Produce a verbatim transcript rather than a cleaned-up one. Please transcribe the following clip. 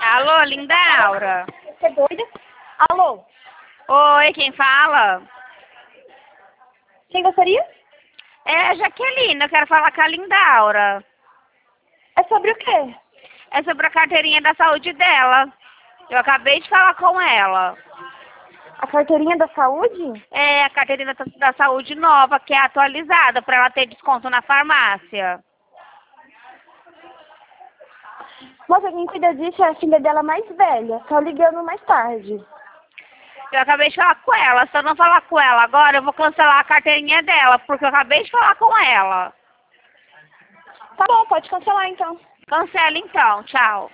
Alô, Lindaura? Você é doida? Alô? Oi, quem fala? Quem gostaria? É a Jaqueline, eu quero falar com a Lindaura. É sobre o quê? É sobre a carteirinha da saúde dela. Eu acabei de falar com ela. A carteirinha da saúde? É a carteirinha da, da saúde nova, que é atualizada, para ela ter desconto na farmácia. Moça, quem cuida disso é a filha dela mais velha. Tá ligando mais tarde. Eu acabei de falar com ela. Se eu não falar com ela agora, eu vou cancelar a carteirinha dela, porque eu acabei de falar com ela. Tá bom, pode cancelar então. Cancela então, tchau.